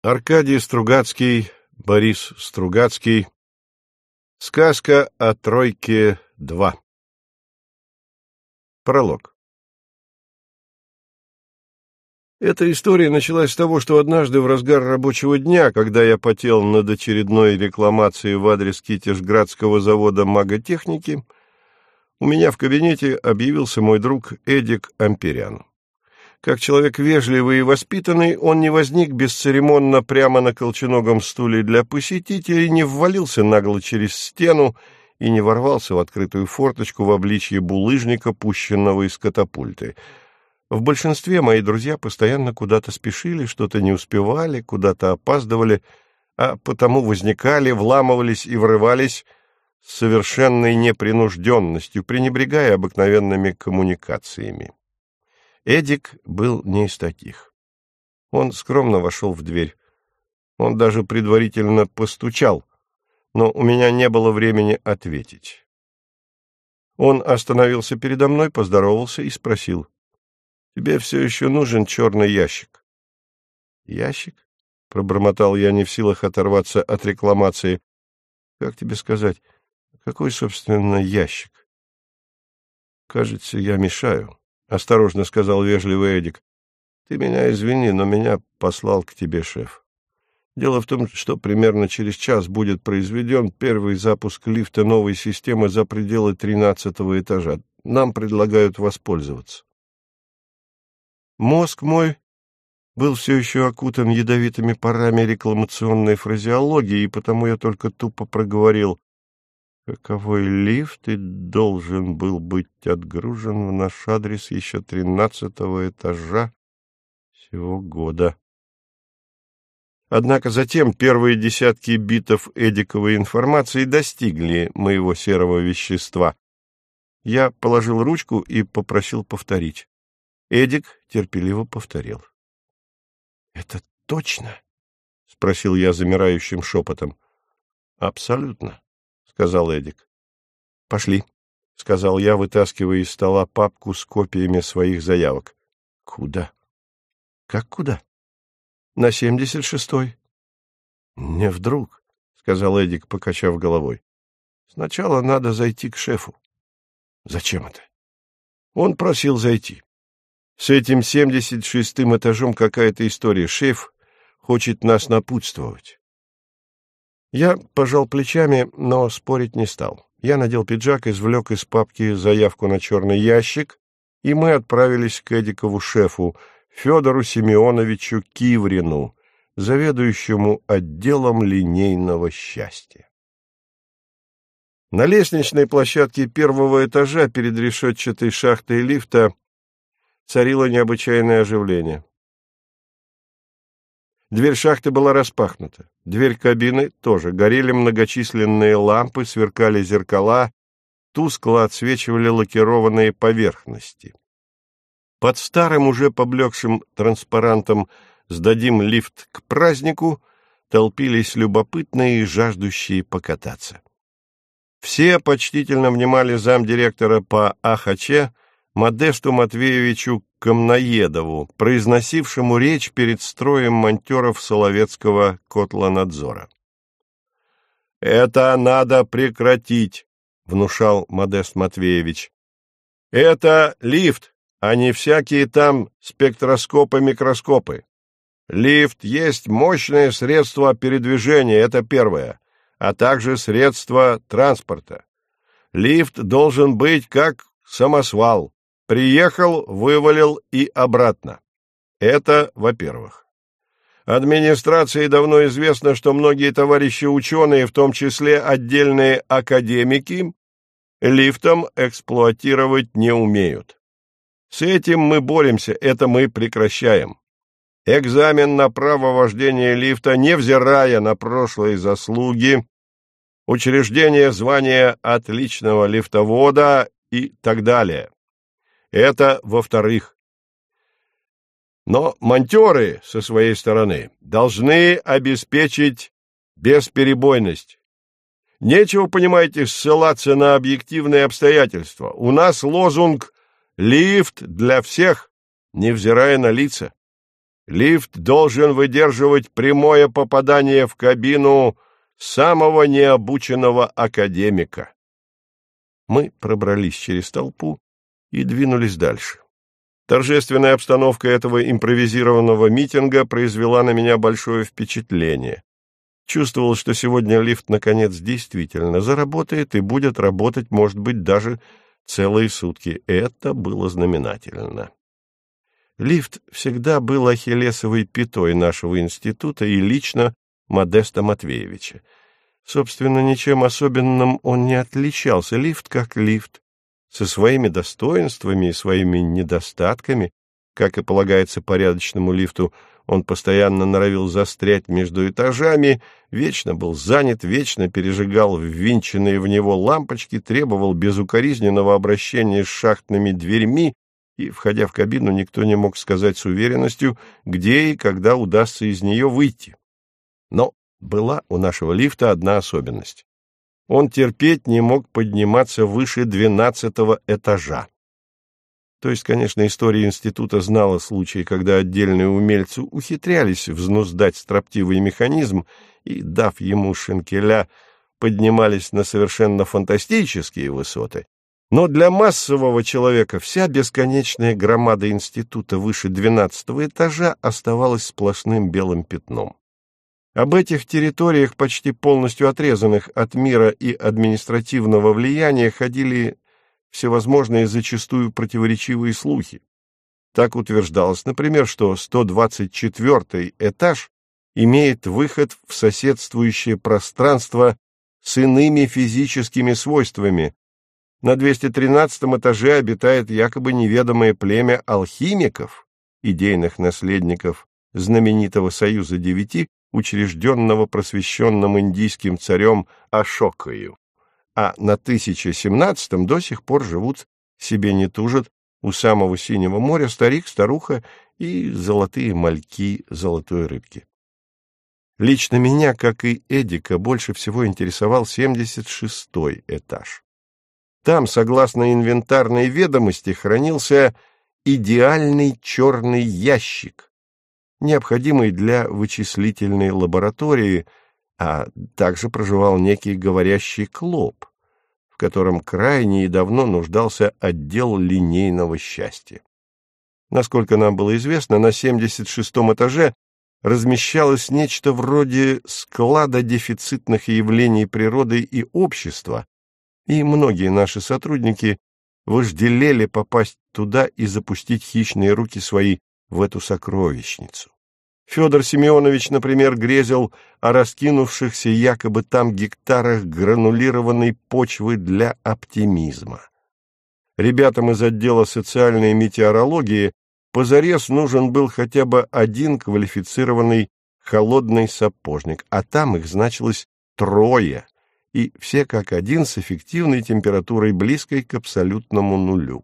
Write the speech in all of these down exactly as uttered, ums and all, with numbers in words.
Аркадий Стругацкий, Борис Стругацкий. Сказка о тройке два. Пролог. Эта история началась с того, что однажды в разгар рабочего дня, когда я потел над очередной рекламацией в адрес Китежградского завода маготехники, у меня в кабинете объявился мой друг Эдик Амперян. Как человек вежливый и воспитанный, он не возник бесцеремонно прямо на колченогом стуле для посетителей, не ввалился нагло через стену и не ворвался в открытую форточку в обличье булыжника, пущенного из катапульты. В большинстве мои друзья постоянно куда-то спешили, что-то не успевали, куда-то опаздывали, а потому возникали, вламывались и врывались с совершенной непринужденностью, пренебрегая обыкновенными коммуникациями. Эдик был не из таких. Он скромно вошел в дверь. Он даже предварительно постучал, но у меня не было времени ответить. Он остановился передо мной, поздоровался и спросил: «Тебе все еще нужен черный ящик?» «Ящик?» — пробормотал я, не в силах оторваться от рекламации. «Как тебе сказать, какой, собственно, ящик?» «Кажется, я мешаю», — осторожно сказал вежливый Эдик. «Ты меня извини, но меня послал к тебе шеф. Дело в том, что примерно через час будет произведен первый запуск лифта новой системы за пределы тринадцатого этажа. Нам предлагают воспользоваться». Мозг мой был все еще окутан ядовитыми парами рекламационной фразеологии, и потому я только тупо проговорил: «Каковой лифт и должен был быть отгружен в наш адрес еще тринадцатого этажа сего года». Однако затем первые десятки битов эдиковой информации достигли моего серого вещества. Я положил ручку и попросил повторить. Эдик терпеливо повторил. «Это точно?» — спросил я замирающим шепотом. «Абсолютно», — сказал Эдик. «Пошли», — сказал я, вытаскивая из стола папку с копиями своих заявок. «Куда?» «Как куда?» «На семьдесят шестой». «Не вдруг», — сказал Эдик, покачав головой. «Сначала надо зайти к шефу». «Зачем это?» «Он просил зайти. С этим семьдесят шестым этажом какая-то история. Шеф хочет нас напутствовать». Я пожал плечами, но спорить не стал. Я надел пиджак, извлек из папки заявку на черный ящик, и мы отправились к Эдикову шефу, Федору Семеновичу Киврину, заведующему отделом линейного счастья. На лестничной площадке первого этажа перед решетчатой шахтой лифта царило необычайное оживление. Дверь шахты была распахнута, дверь кабины тоже, горели многочисленные лампы, сверкали зеркала, тускло отсвечивали лакированные поверхности. Под старым уже поблекшим транспарантом «Сдадим лифт к празднику» толпились любопытные и жаждущие покататься. Все почтительно внимали замдиректора по АХЧ Модесту Матвеевичу Комноедову, произносившему речь перед строем монтеров Соловецкого котлонадзора. «Это надо прекратить», — внушал Модест Матвеевич. «Это лифт, а не всякие там спектроскопы-микроскопы. Лифт есть мощное средство передвижения, это первое, а также средство транспорта. Лифт должен быть как самосвал. Приехал, вывалил и обратно. Это во-первых. Администрации давно известно, что многие товарищи ученые, в том числе отдельные академики, лифтом эксплуатировать не умеют. С этим мы боремся, это мы прекращаем. Экзамен на право вождения лифта, невзирая на прошлые заслуги, учреждение звания отличного лифтовода и так далее. Это во-вторых. Но монтеры, со своей стороны, должны обеспечить бесперебойность. Нечего, понимаете, ссылаться на объективные обстоятельства. У нас лозунг «Лифт для всех», невзирая на лица. Лифт должен выдерживать прямое попадание в кабину самого необученного академика. Мы пробрались через толпу и двинулись дальше. Торжественная обстановка этого импровизированного митинга произвела на меня большое впечатление. Чувствовал, что сегодня лифт, наконец, действительно заработает и будет работать, может быть, даже целые сутки. Это было знаменательно. Лифт всегда был ахиллесовой пятой нашего института и лично Модеста Матвеевича. Собственно, ничем особенным он не отличался. Лифт как лифт, со своими достоинствами и своими недостатками. Как и полагается порядочному лифту, он постоянно норовил застрять между этажами, вечно был занят, вечно пережигал ввинченные в него лампочки, требовал безукоризненного обращения с шахтными дверьми, и, входя в кабину, никто не мог сказать с уверенностью, где и когда удастся из нее выйти. Но была у нашего лифта одна особенность. Он терпеть не мог подниматься выше двенадцатого этажа. То есть, конечно, история института знала случаи, когда отдельные умельцы ухитрялись взнуздать строптивый механизм и, дав ему шинкеля, поднимались на совершенно фантастические высоты. Но для массового человека вся бесконечная громада института выше двенадцатого этажа оставалась сплошным белым пятном. Об этих территориях, почти полностью отрезанных от мира и административного влияния, ходили всевозможные зачастую противоречивые слухи. Так утверждалось, например, что сто двадцать четвёртый этаж имеет выход в соседствующее пространство с иными физическими свойствами. На двести тринадцатом этаже обитает якобы неведомое племя алхимиков, идейных наследников знаменитого Союза Девяти, учрежденного просвещенным индийским царем Ашокою. А на тысяча семнадцатом до сих пор живут, себе не тужат, у самого Синего моря старик, старуха и золотые мальки золотой рыбки. Лично меня, как и Эдика, больше всего интересовал семьдесят шестой этаж. Там, согласно инвентарной ведомости, хранился идеальный черный ящик, необходимый для вычислительной лаборатории, а также проживал некий говорящий клоп, в котором крайне и давно нуждался отдел линейного счастья. Насколько нам было известно, на семьдесят шестом этаже размещалось нечто вроде склада дефицитных явлений природы и общества, и многие наши сотрудники вожделели попасть туда и запустить хищные руки свои в эту сокровищницу. Федор Семенович, например, грезил о раскинувшихся якобы там гектарах гранулированной почвы для оптимизма. Ребятам из отдела социальной метеорологии позарез нужен был хотя бы один квалифицированный холодный сапожник, а там их значилось трое, и все как один с эффективной температурой, близкой к абсолютному нулю.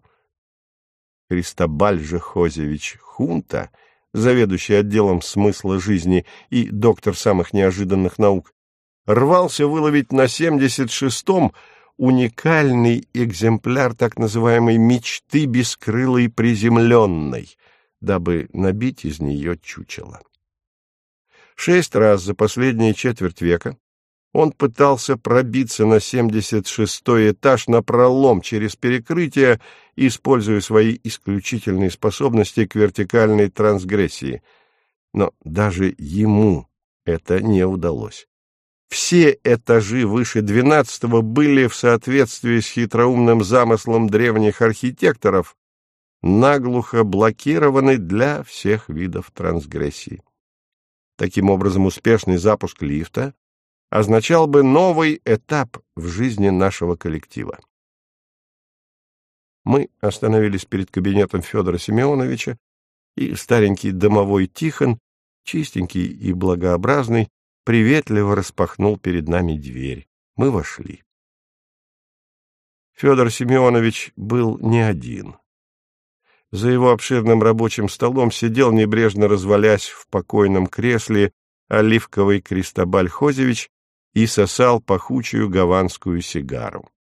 Кристобаль же Хозевич Хунта, заведующий отделом смысла жизни и доктор самых неожиданных наук, рвался выловить на семьдесят шестом уникальный экземпляр так называемой мечты бескрылой приземленной, дабы набить из нее чучело. Шесть раз за последние четверть века он пытался пробиться на семьдесят шестой этаж напролом через перекрытие, используя свои исключительные способности к вертикальной трансгрессии. Но даже ему это не удалось. Все этажи выше двенадцатого были в соответствии с хитроумным замыслом древних архитекторов наглухо блокированы для всех видов трансгрессии. Таким образом, успешный запуск лифта означал бы новый этап в жизни нашего коллектива. Мы остановились перед кабинетом Федора Семеновича, и старенький домовой Тихон, чистенький и благообразный, приветливо распахнул перед нами дверь. Мы вошли. Федор Семенович был не один. За его обширным рабочим столом сидел, небрежно развалясь в покойном кресле, оливковый Кристобаль Хозевич и сосал пахучую гаванскую сигару.